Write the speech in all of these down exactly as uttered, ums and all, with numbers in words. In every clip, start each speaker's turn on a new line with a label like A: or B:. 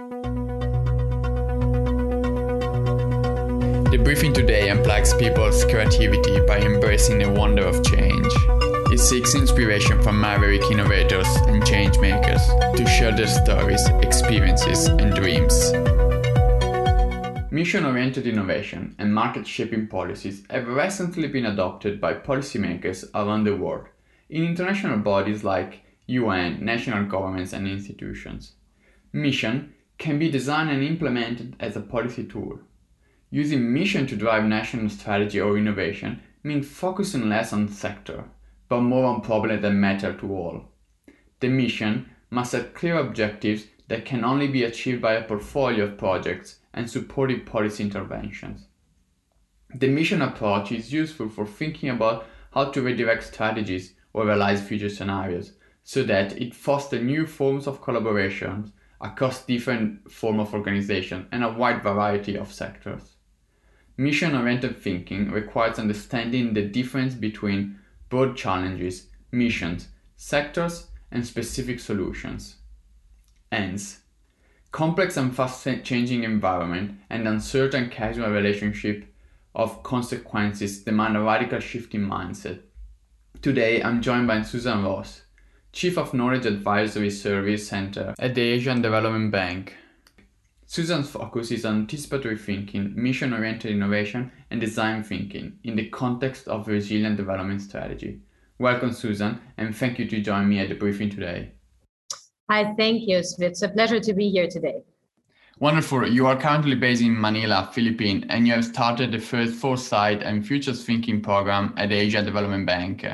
A: The briefing today unplugs people's creativity by embracing the wonder of change. It seeks inspiration from maverick innovators and change makers to share their stories, experiences, and dreams. Mission-oriented innovation and market-shaping policies have recently been adopted by policymakers around the world in international bodies like U N, national governments, and institutions. Mission can be designed and implemented as a policy tool. Using mission to drive national strategy or innovation means focusing less on sector, but more on problems that matter to all. The mission must set clear objectives that can only be achieved by a portfolio of projects and supportive policy interventions. The mission approach is useful for thinking about how to redirect strategies or realize future scenarios, so that it fosters new forms of collaboration across different forms of organization and a wide variety of sectors. Mission-oriented thinking requires understanding the difference between broad challenges, missions, sectors, and specific solutions. Hence, complex and fast-changing environment and uncertain causal relationship of consequences demand a radical shift in mindset. Today, I'm joined by Susan Ross, Chief of Knowledge Advisory Service Center at the Asian Development Bank. Susan's focus is on anticipatory thinking, mission-oriented innovation, and design thinking in the context of resilient development strategy. Welcome, Susan, and thank you to join me at the briefing today.
B: Hi, thank you. It's a pleasure to be here today.
A: Wonderful. You are currently based in Manila, Philippines, and you have started the first Foresight and Futures Thinking program at the Asia Development Bank.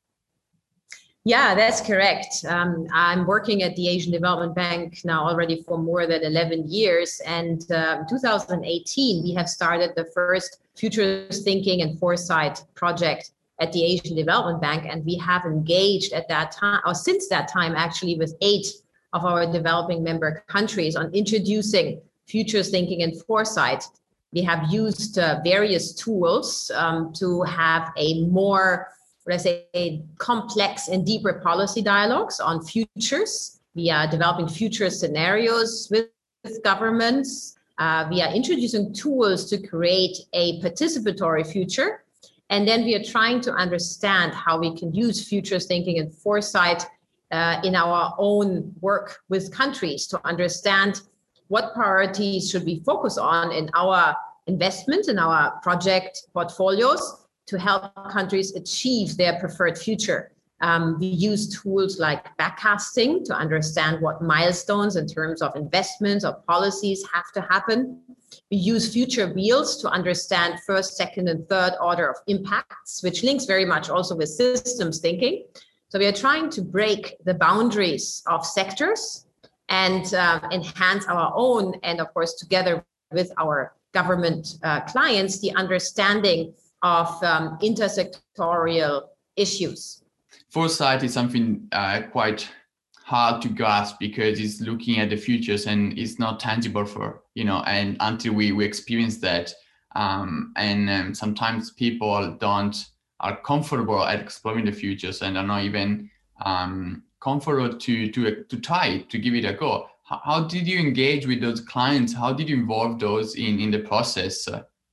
B: Yeah, that's correct. Um, I'm working at the Asian Development Bank now already for more than eleven years. And uh, in two thousand eighteen, we have started the first Futures Thinking and Foresight project at the Asian Development Bank. And we have engaged at that time, or since that time, actually, with eight of our developing member countries on introducing Futures Thinking and Foresight. We have used uh, various tools um, to have a more what I say, complex and deeper policy dialogues on futures. We are developing future scenarios with governments. Uh, we are introducing tools to create a participatory future. And then we are trying to understand how we can use futures thinking and foresight uh, in our own work with countries to understand what priorities should we focus on in our investments, in our project portfolios, to help countries achieve their preferred future. Um, we use tools like backcasting to understand what milestones in terms of investments or policies have to happen. We use future wheels to understand first, second, and third order of impacts, which links very much also with systems thinking. So we are trying to break the boundaries of sectors and uh, enhance our own, and of course, together with our government uh, clients, the understanding of um, intersectorial issues.
A: Foresight is something uh, quite hard to grasp because it's looking at the futures and it's not tangible for, you know, and until we, we experience that. Um, and um, sometimes people don't, are comfortable at exploring the futures and are not even um, comfortable to, to, to try, to give it a go. How, how did you engage with those clients? How did you involve those in, in the process?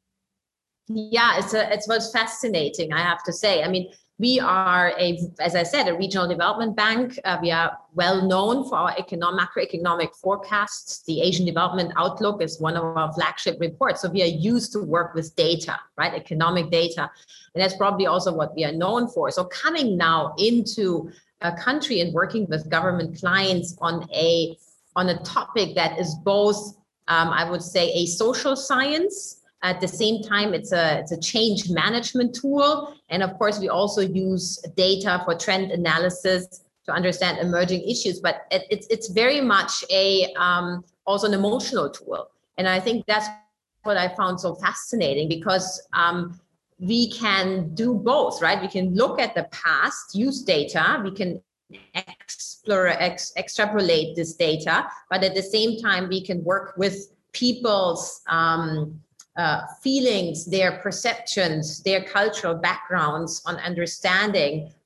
B: Yeah, it's a, it was fascinating, I have to say. I mean, we are, a, as I said, a regional development bank. Uh, we are well known for our economic, macroeconomic forecasts. The Asian Development Outlook is one of our flagship reports. So we are used to work with data, right? Economic data. And that's probably also what we are known for. So coming now into a country and working with government clients on a, on a topic that is both, um, I would say, a social science. At the same time, it's a, it's a change management tool. And of course, we also use data for trend analysis to understand emerging issues. But it, it's, it's very much a um, also an emotional tool. And I think that's what I found so fascinating, because um, we can do both, right? We can look at the past, use data, we can explore, ex, extrapolate this data, but at the same time, we can work with people's um, Uh, feelings, their perceptions, their cultural backgrounds on understanding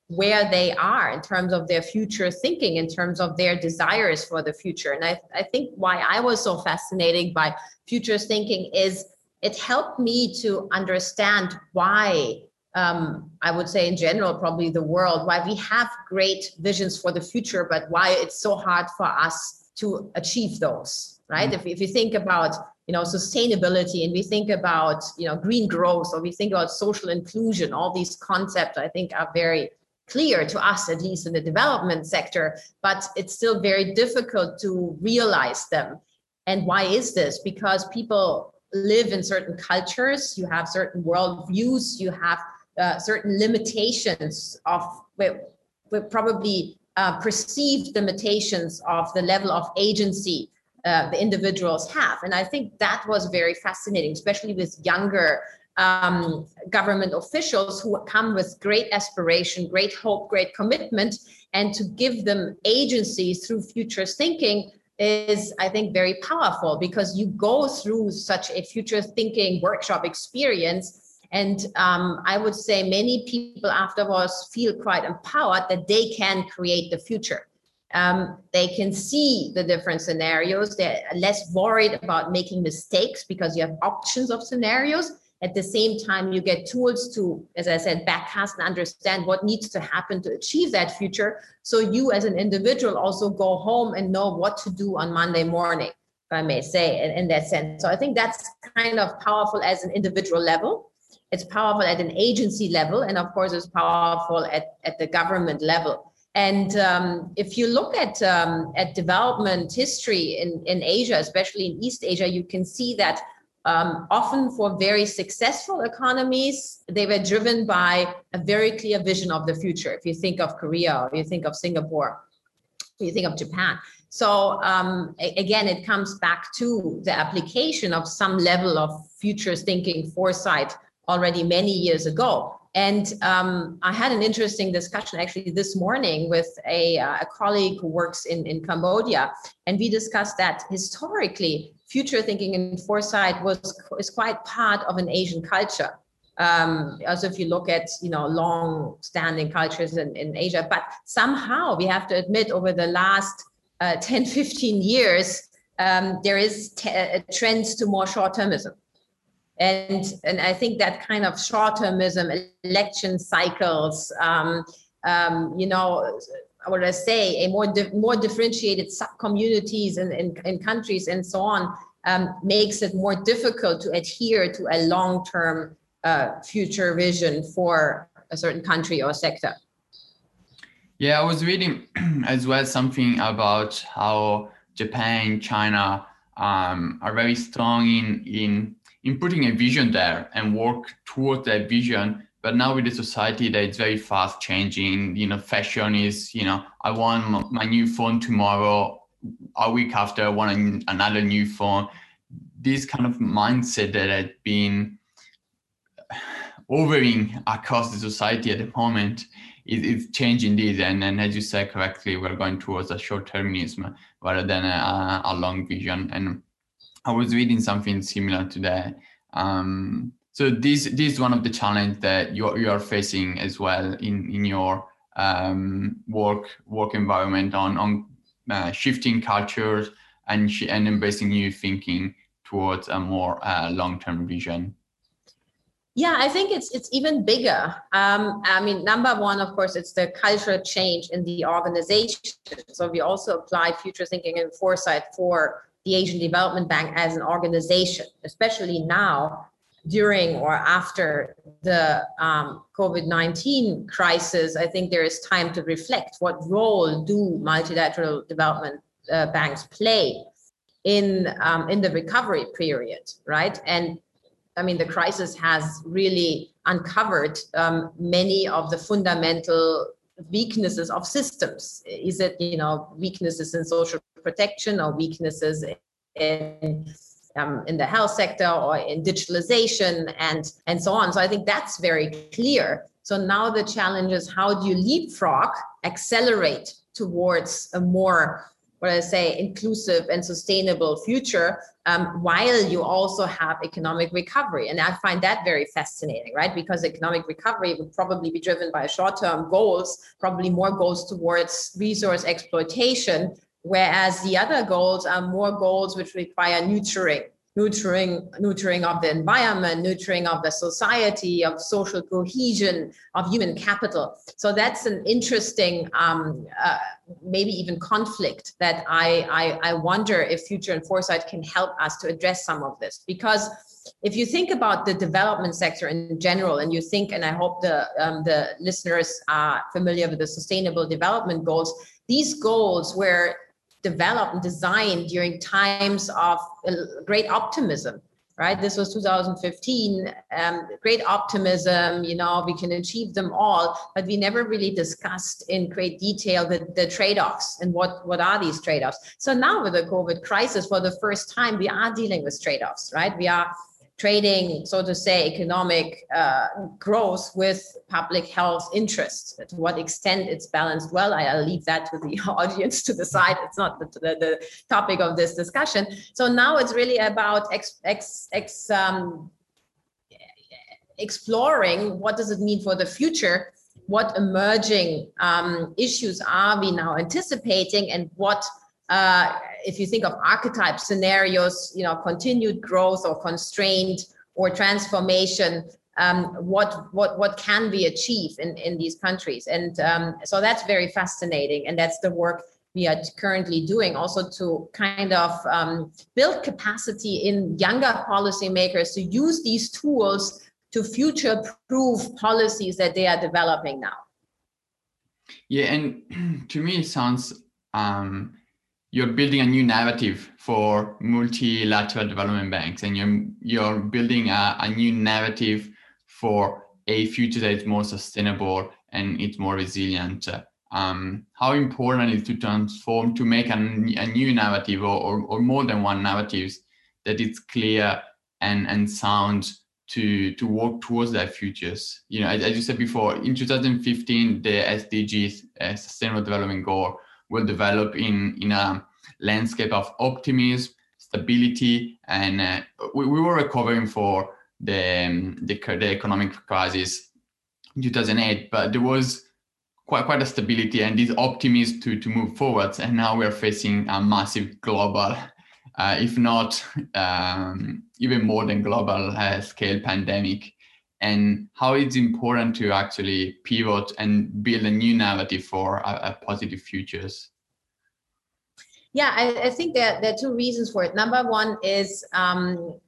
B: where they are in terms of their future thinking, in terms of their desires for the future. And I, I think why I was so fascinated by future thinking is it helped me to understand why, um, I would say in general, probably the world, why we have great visions for the future, but why it's so hard for us to achieve those, right? Mm-hmm. If, if you think about, you know, sustainability, and we think about, you know, green growth, or we think about social inclusion, all these concepts, I think, are very clear to us, at least in the development sector, but it's still very difficult to realize them. And why is this? Because people live in certain cultures, you have certain worldviews, you have uh, certain limitations of, we're, we're probably uh, perceived limitations of the level of agency uh, the individuals have. And I think that was very fascinating, especially with younger Um, government officials who come with great aspiration, great hope, great commitment, and to give them agency through future thinking is, I think, very powerful, because you go through such a future thinking workshop experience. And um, I would say many people afterwards feel quite empowered that they can create the future. Um, they can see the different scenarios. They're less worried about making mistakes because you have options of scenarios. At the same time, you get tools to, as I said, backcast and understand what needs to happen to achieve that future. So you as an individual also go home and know what to do on Monday morning, if I may say, in, in that sense. So I think that's kind of powerful as an individual level. It's powerful at an agency level. And of course, it's powerful at, at the government level. And um, if you look at, um, at development history in, in Asia, especially in East Asia, you can see that Um, often for very successful economies, they were driven by a very clear vision of the future. If you think of Korea, or you think of Singapore, or you think of Japan. So um, again, it comes back to the application of some level of future thinking foresight already many years ago. And um, I had an interesting discussion actually this morning with a, uh, a colleague who works in, in Cambodia. And we discussed that historically, future thinking and foresight was is quite part of an Asian culture. Um, also, if you look at, you know, long-standing cultures in, in Asia, but somehow we have to admit over the last uh, ten, fifteen years, um, there is t- a trend to more short-termism. And, and I think that kind of short-termism, election cycles, um, um, you know, what would I say, a more di- more differentiated sub-communities in, in, in countries and so on, um, makes it more difficult to adhere to a long-term uh, future vision for a certain country or sector.
A: Yeah, I was reading as well something about how Japan, China um, are very strong in, in in putting a vision there and work towards that vision. But now with the society that it's very fast changing, you know, fashion is, you know, I want my new phone tomorrow, a week after I want another new phone. This kind of mindset that had been overing across the society at the moment is, is changing this. And then, as you said correctly, we're going towards a short-termism rather than a, a long vision. And I was reading something similar to that. Um, so this, this is one of the challenges that you you are facing as well in, in your um, work work environment on, on uh, shifting cultures and, sh- and embracing new thinking towards a more uh, long-term vision.
B: Yeah, I think it's it's even bigger. Um, I mean, number one, of course, it's the cultural change in the organization. So we also apply future thinking and foresight for the Asian Development Bank as an organization, especially now during or after the um, COVID nineteen crisis. I think there is time to reflect what role do multilateral development uh, banks play in um, in the recovery period, right? And I mean, the crisis has really uncovered um, many of the fundamental weaknesses of systems. Is it, you know, weaknesses in social protection or weaknesses in um, in the health sector or in digitalization and and so on? So I think that's very clear. So now the challenge is, how do you leapfrog, accelerate towards a more what I say, inclusive and sustainable future, um, while you also have economic recovery. And I find that very fascinating, right? Because economic recovery would probably be driven by short-term goals, probably more goals towards resource exploitation, whereas the other goals are more goals which require nurturing, nurturing, nurturing of the environment, nurturing of the society, of social cohesion, of human capital. So that's an interesting, um, uh, maybe even conflict that I, I, I wonder if Future and Foresight can help us to address some of this. Because if you think about the development sector in general, and you think, and I hope the, um, the listeners are familiar with the Sustainable Development Goals, these goals were developed and designed during times of great optimism, right? This was two thousand fifteen, um, great optimism, you know, we can achieve them all, but we never really discussed in great detail the, the trade-offs and what, what are these trade-offs. So now with the COVID crisis, for the first time, we are dealing with trade-offs, right? We are trading, so to say, economic uh, growth with public health interests. To what extent it's balanced well, I'll leave that to the audience to decide. It's not the, the, the topic of this discussion. So now it's really about ex, ex, ex, um, exploring what does it mean for the future, what emerging um, issues are we now anticipating, and what Uh, if you think of archetype scenarios, you know, continued growth or constraint or transformation, um, what what what can we achieve in, in these countries? And um, so that's very fascinating, and that's the work we are currently doing, also to kind of um, build capacity in younger policymakers to use these tools to future-proof policies that they are developing now.
A: Yeah, and to me it sounds um, you're building a new narrative for multilateral development banks, and you're you're building a, a new narrative for a future that is more sustainable and it's more resilient. Um, how important is it to transform, to make a, a new narrative, or, or, or more than one narratives, that it's clear and, and sound to, to work towards that futures? You know, as, as you said before, in two thousand fifteen, the S D Gs, uh, Sustainable Development Goal, will develop in, in a landscape of optimism, stability, and uh, we, we were recovering for the, um, the, the economic crisis in two thousand eight, but there was quite, quite a stability and this optimism to, to move forwards. And now we're facing a massive global, uh, if not um, even more than global uh, scale pandemic. And how it's important to actually pivot and build a new narrative for a, a positive futures.
B: Yeah, I, I think that there are two reasons for it. Number one is um,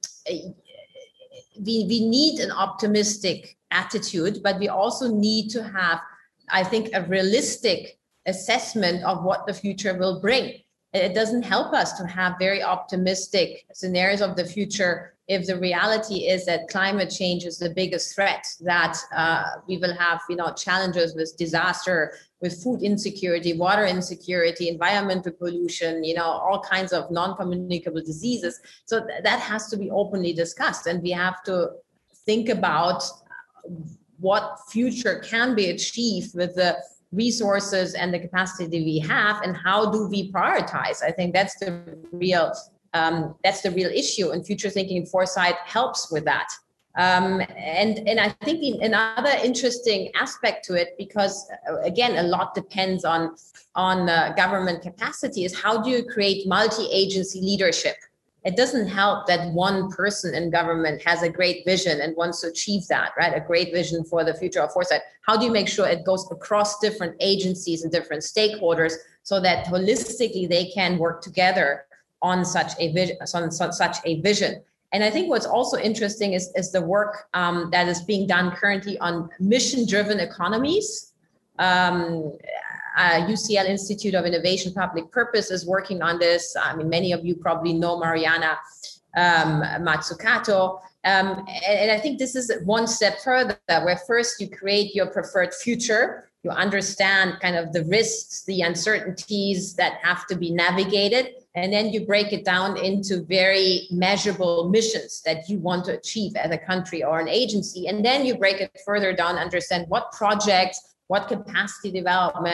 B: we, we need an optimistic attitude, but we also need to have, I think, a realistic assessment of what the future will bring. It doesn't help us to have very optimistic scenarios of the future if the reality is that climate change is the biggest threat, that uh, we will have, you know, challenges with disaster, with food insecurity, water insecurity, environmental pollution, you know, all kinds of non-communicable diseases. So th- that has to be openly discussed, and we have to think about what future can be achieved with the resources and the capacity we have, and how do we prioritize? I think that's the real um, that's the real issue, and future thinking and foresight helps with that. Um, and and I think another interesting aspect to it, because uh, again, a lot depends on on uh, government capacity, is how do you create multi-agency leadership? It doesn't help that one person in government has a great vision and wants to achieve that, right? A great vision for the future of foresight. How do you make sure it goes across different agencies and different stakeholders so that holistically they can work together on such a vision, on such a vision? And I think what's also interesting is, is the work um, that is being done currently on mission-driven economies. Um, Uh, U C L Institute of Innovation Public Purpose is working on this. I mean, many of you probably know Mariana um, Mazzucato. Um, and, and I think this is one step further, where first you create your preferred future, you understand kind of the risks, the uncertainties that have to be navigated, and then you break it down into very measurable missions that you want to achieve as a country or an agency. And then you break it further down, understand what projects, what capacity development,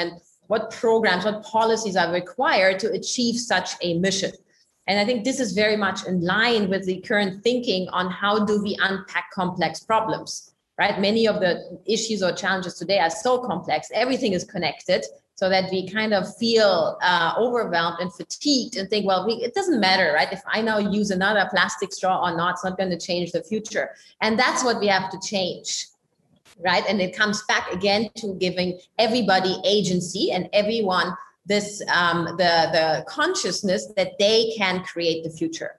B: what programs, what policies are required to achieve such a mission. And I think this is very much in line with the current thinking on how do we unpack complex problems, right? Many of the issues or challenges today are so complex, everything is connected, so that we kind of feel uh, overwhelmed and fatigued and think, well, we, it doesn't matter, right? If I now use another plastic straw or not, it's not going to change the future. And that's what we have to change, right? And it comes back again to giving everybody agency and everyone this um, the the consciousness that they can create the future.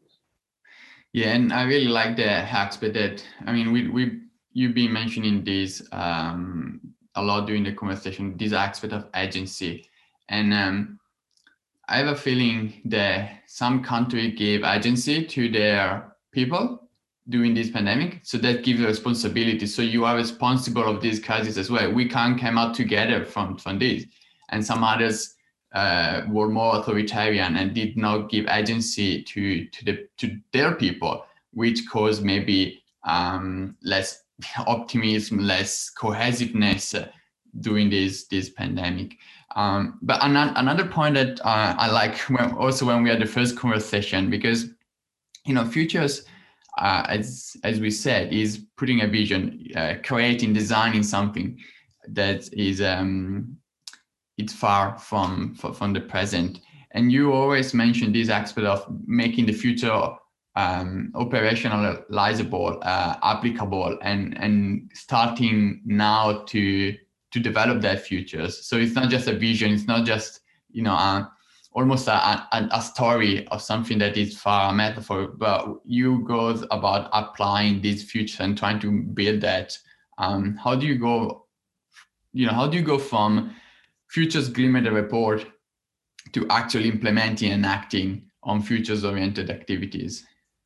A: Yeah, and I really like the aspect that, I mean, we we you've been mentioning this um, a lot during the conversation, this aspect of agency, and um, I have a feeling that some country gave agency to their people during this pandemic, so that gives a responsibility. So you are responsible of this crisis as well. We can't come out together from from this. And some others uh, were more authoritarian and did not give agency to to the to their people, which caused maybe um, less optimism, less cohesiveness uh, during this this pandemic. Um, but another another point that uh, I like when, also when we had the first conversation, because you know futures, uh, as as we said, is putting a vision, uh, creating, designing something that is. Um, it's far from from the present, and you always mention this aspect of making the future um, operationalizable, uh, applicable, and and starting now to to develop that futures. So it's not just a vision; it's not just you know uh, almost a, a a story of something that is far a metaphor, but you go about applying this future and trying to build that. Um, how do you go? You know, how do you go from Futures Glimmer the report to actually implementing and acting on futures-oriented activities?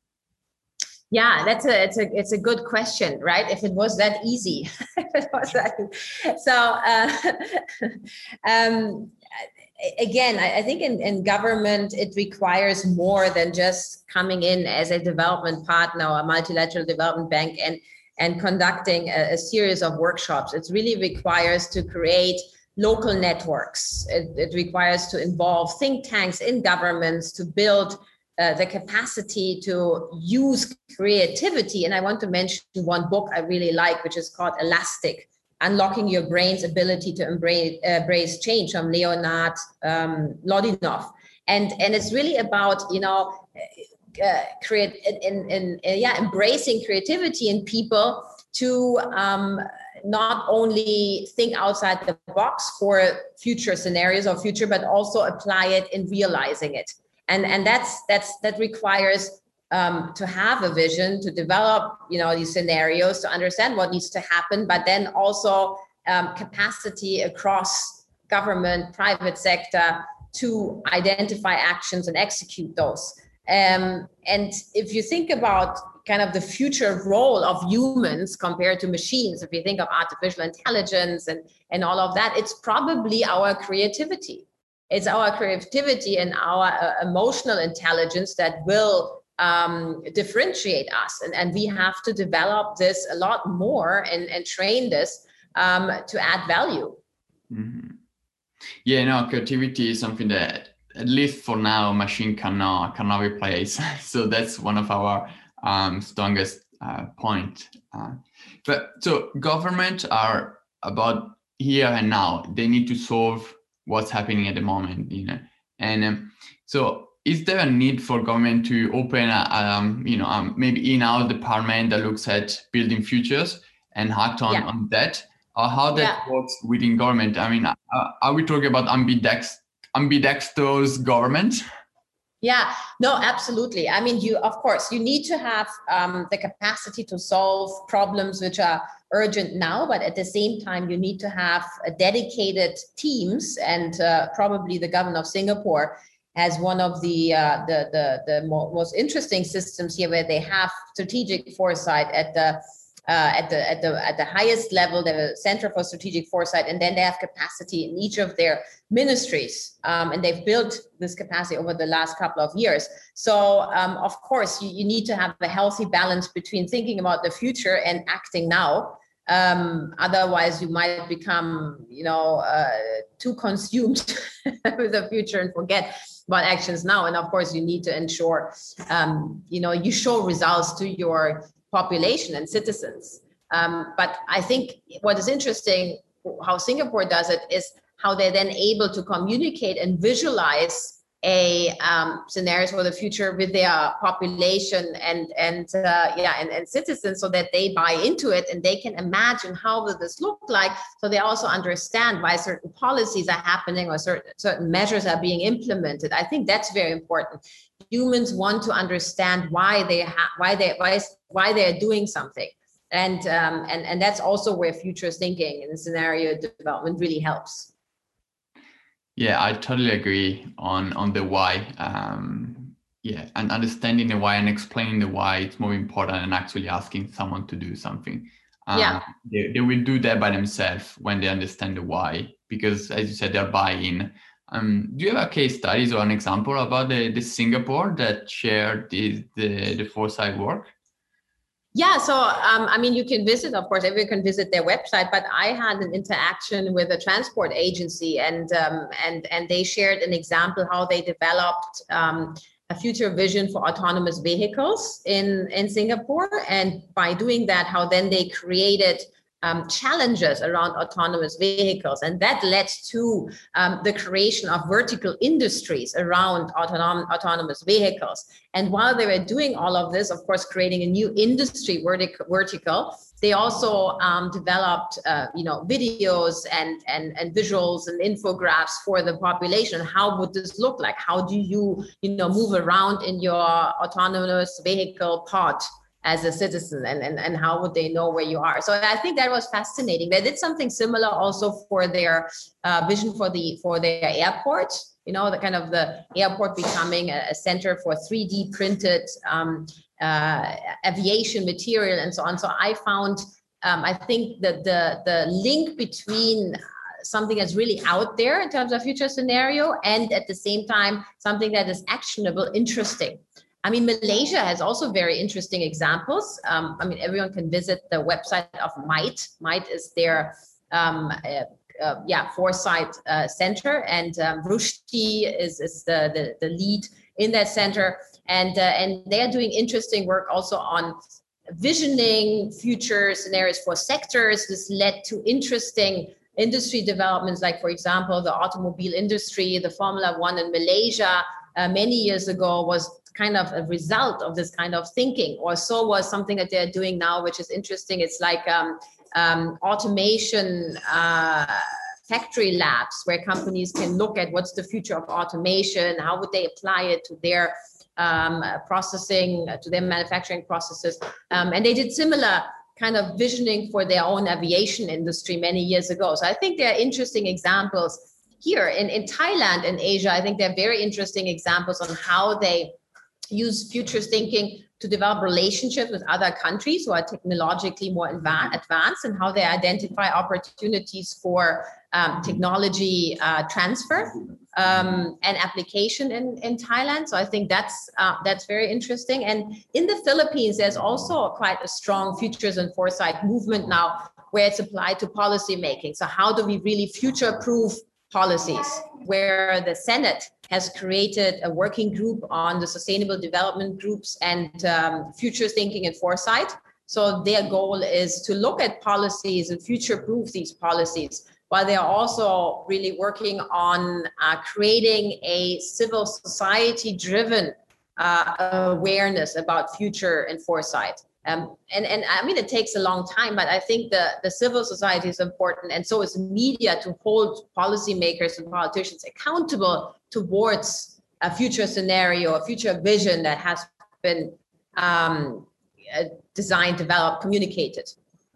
B: Yeah, that's a it's a it's a good question, right? If it was that easy, if it was that easy. So uh, um, again, I, I think in, in government it requires more than just coming in as a development partner or a multilateral development bank and and conducting a, a series of workshops. It really requires to create local networks. It, it requires to involve think tanks in governments to build uh, the capacity to use creativity. And I want to mention one book I really like, which is called Elastic, Unlocking Your Brain's Ability to Embrace, uh, embrace Change, from Leonard um, Lodinoff. And, and it's really about, you know, uh, create in, in, in, yeah, embracing creativity in people to um, not only think outside the box for future scenarios or future, but also apply it in realizing it. And, and that's, that's, that requires um, to have a vision, to develop, you know, these scenarios, to understand what needs to happen, but then also um, capacity across government, private sector to identify actions and execute those. Um, and if you think about kind of the future role of humans compared to machines, if you think of artificial intelligence and, and all of that, it's probably our creativity. It's our creativity and our uh, emotional intelligence that will um, differentiate us. And, and we have to develop this a lot more and, and train this um, to add value.
A: Mm-hmm. Yeah, no, creativity is something that, at least for now, machine cannot cannot replace. So that's one of our um, strongest uh, point. Uh, but so governments are about here and now. They need to solve what's happening at the moment, you know. And um, so, is there a need for government to open a um, you know um, maybe in-house department that looks at building futures and act on, yeah. on that? Or how that yeah. works within government? I mean, uh, are we talking about ambidex? ambidextrous government?
B: Yeah, no, absolutely. I mean, you, of course, you need to have um, the capacity to solve problems which are urgent now, but at the same time, you need to have a dedicated teams, and uh, probably the government of Singapore has one of the, uh, the, the, the most interesting systems here, where they have strategic foresight at the Uh, at the at the at the highest level, the Center for Strategic Foresight, and then they have capacity in each of their ministries, um, and they've built this capacity over the last couple of years. So, um, of course, you, you need to have a healthy balance between thinking about the future and acting now. Um, otherwise, you might become, you know, uh, too consumed with the future and forget about actions now. And of course, you need to ensure, um, you know, you show results to your population and citizens. Um, but I think what is interesting, how Singapore does it, is how they're then able to communicate and visualize a um, scenarios for the future with their population and and uh, yeah and, and citizens, so that they buy into it and they can imagine how will this look like. So they also understand why certain policies are happening or certain certain measures are being implemented. I think that's very important. Humans want to understand why they ha- why they why why they're doing something, and um, and and that's also where futures thinking and scenario development really helps.
A: Yeah, I totally agree on on the why. Um, yeah, and understanding the why and explaining the why, it's more important than actually asking someone to do something. Um,
B: Yeah.
A: they, they will do that by themselves when they understand the why, because as you said, they're buying. Um, do you have a case studies or an example about the, the Singapore that shared the, the, the foresight work?
B: Yeah, so um, I mean, you can visit, of course, everyone can visit their website. But I had an interaction with a transport agency, and um, and and they shared an example how they developed um, a future vision for autonomous vehicles in in Singapore, and by doing that, how then they created Um, challenges around autonomous vehicles, and that led to um, the creation of vertical industries around autonom- autonomous vehicles. And while they were doing all of this, of course, creating a new industry vertic- vertical, they also um, developed, uh, you know, videos and, and and visuals and infographics for the population. How would this look like? How do you, you know, move around in your autonomous vehicle pod as a citizen, and, and, and how would they know where you are? So I think that was fascinating. They did something similar also for their uh, vision for the for their airport, you know, the kind of the airport becoming a, a center for three D printed um, uh, aviation material and so on. So I found, um, I think that the, the link between something that's really out there in terms of future scenario and at the same time, something that is actionable, interesting. I mean, Malaysia has also very interesting examples. Um, I mean, everyone can visit the website of MITE. MITE is their, um, uh, uh, yeah, foresight uh, center, and um, Rushdie is, is the, the, the lead in that center. And, uh, and they're doing interesting work also on visioning future scenarios for sectors. This led to interesting industry developments, like, for example, the automobile industry, the Formula One in Malaysia uh, many years ago was kind of a result of this kind of thinking, or so was something that they're doing now, which is interesting. It's like um, um, automation uh, factory labs, where companies can look at what's the future of automation, how would they apply it to their um, processing, to their manufacturing processes. Um, and they did similar kind of visioning for their own aviation industry many years ago. So I think they're interesting examples here in, in Thailand and Asia. I think they're very interesting examples on how they use futures thinking to develop relationships with other countries who are technologically more advanced, and how they identify opportunities for um, technology uh, transfer um, and application in, in Thailand. So I think that's uh, that's very interesting. And in the Philippines, there's also quite a strong futures and foresight movement now, where it's applied to policy making. So how do we really future-proof policies, where the Senate has created a working group on the sustainable development groups and um, future thinking and foresight. So their goal is to look at policies and future-proof these policies, while they are also really working on uh, creating a civil society-driven uh, awareness about future and foresight. Um, and, and I mean, it takes a long time, but I think the, the civil society is important, and so is media, to hold policymakers and politicians accountable towards a future scenario, a future vision that has been um, designed, developed, communicated.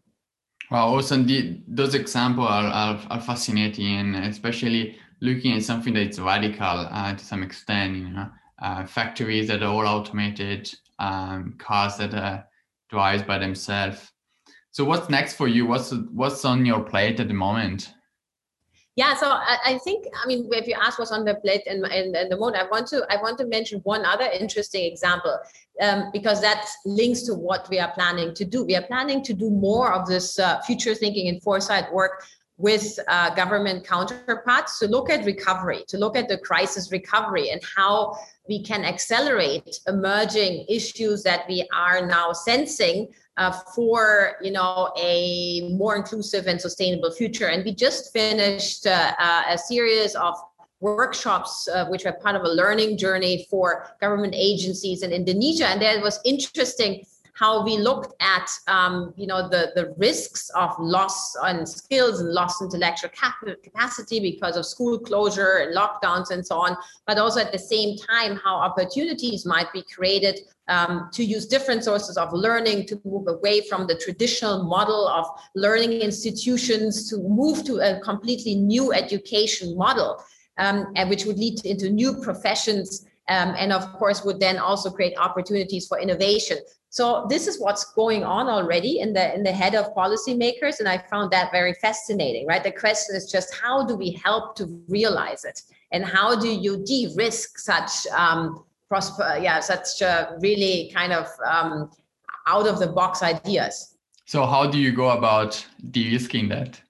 A: Wow, awesome. The, those examples are, are, are fascinating, and especially looking at something that's radical uh, to some extent, you know, uh, factories that are all automated, um, cars that are drives by themselves. So what's next for you? What's what's on your plate at the moment?
B: Yeah, so I, I think, I mean, if you ask what's on the plate in, in, in the moment, I want to I want to mention one other interesting example, um, because that links to what we are planning to do. We are planning to do more of this uh, future thinking and foresight work with uh, government counterparts to look at recovery, to look at the crisis recovery and how we can accelerate emerging issues that we are now sensing uh, for, you know, a more inclusive and sustainable future. And we just finished uh, uh, a series of workshops, uh, which are part of a learning journey for government agencies in Indonesia. And there was interesting how we looked at, um, you know, the, the risks of loss on skills and lost intellectual cap- capacity because of school closure and lockdowns and so on, but also at the same time, how opportunities might be created um, to use different sources of learning, to move away from the traditional model of learning institutions, to move to a completely new education model, um, and which would lead into new professions, um, and of course would then also create opportunities for innovation. So this is what's going on already in the in the head of policymakers, and I found that very fascinating, right? The question is just how do we help to realize it, and how do you de-risk such um, prosper, yeah, such uh, really kind of um, out of the box ideas.
A: So how do you go about de-risking that?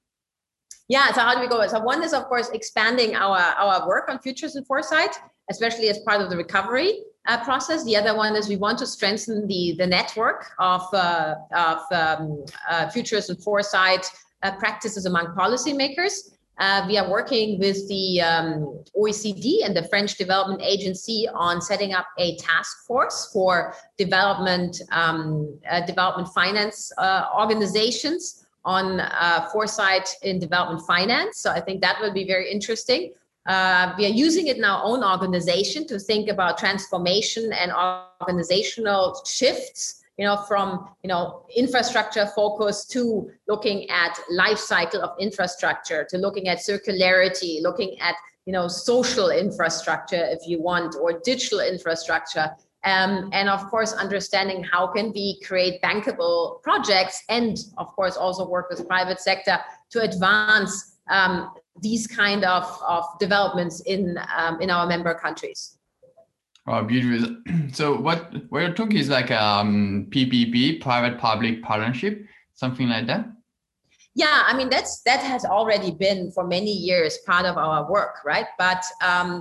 B: Yeah, so how do we go? So one is, of course, expanding our, our work on futures and foresight, especially as part of the recovery uh, process. The other one is we want to strengthen the, the network of, uh, of um, uh, futures and foresight uh, practices among policymakers. Uh, we are working with the um, O E C D and the French Development Agency on setting up a task force for development, um, uh, development finance uh, organizations on uh, foresight in development finance. So I think that will be very interesting. Uh, we are using it in our own organization to think about transformation and organizational shifts, you know, from, you know, infrastructure focus to looking at life cycle of infrastructure, to looking at circularity, looking at, you know, social infrastructure, if you want, or digital infrastructure. Um, and of course, understanding how can we create bankable projects, and of course also work with private sector to advance um, these kind of, of developments in um, in our member countries.
A: Oh, beautiful. So what what you're talking is like um P P P, private-public partnership, something like that?
B: Yeah, I mean, that's that has already been for many years part of our work, right? But um,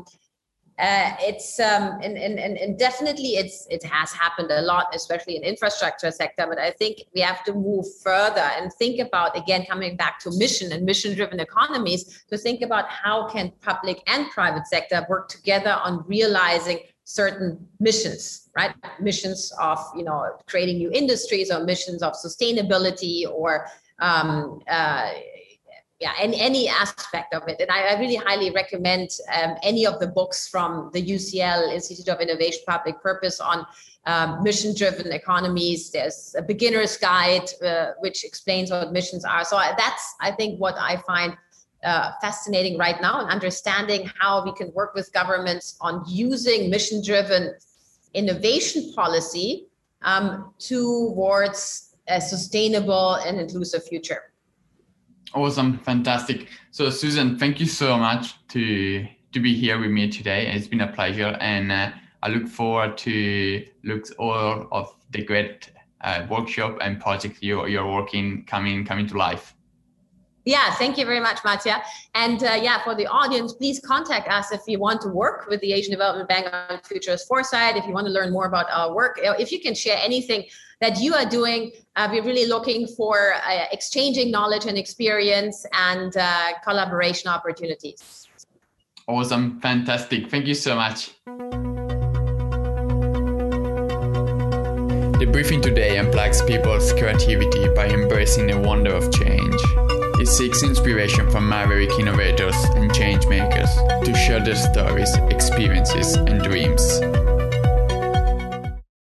B: Uh, it's um, and, and, and definitely it's it has happened a lot, especially in infrastructure sector. But I think we have to move further and think about, again, coming back to mission and mission-driven economies, to think about how can public and private sector work together on realizing certain missions, right? Missions of, you know, creating new industries, or missions of sustainability, or um, uh, yeah, and any aspect of it. And I, I really highly recommend um, any of the books from the U C L, Institute of Innovation Public Purpose, on um, mission-driven economies. There's a beginner's guide, uh, which explains what missions are. So that's, I think, what I find uh, fascinating right now, and understanding how we can work with governments on using mission-driven innovation policy um, towards a sustainable and inclusive future.
A: Awesome, fantastic. So Susan, thank you so much to to be here with me today. It's been a pleasure, and uh, I look forward to look all of the great uh, workshop and projects you you're working coming coming to life.
B: Yeah, thank you very much, Mattia. And uh, yeah, for the audience, please contact us if you want to work with the Asian Development Bank on Futures Foresight, if you want to learn more about our work, if you can share anything that you are doing. Uh, we're really looking for uh, exchanging knowledge and experience, and uh, collaboration opportunities.
A: Awesome, fantastic. Thank you so much. The briefing today unplugs people's creativity by embracing the wonder of change. It seeks inspiration from maverick innovators and change makers to share their stories, experiences, and dreams.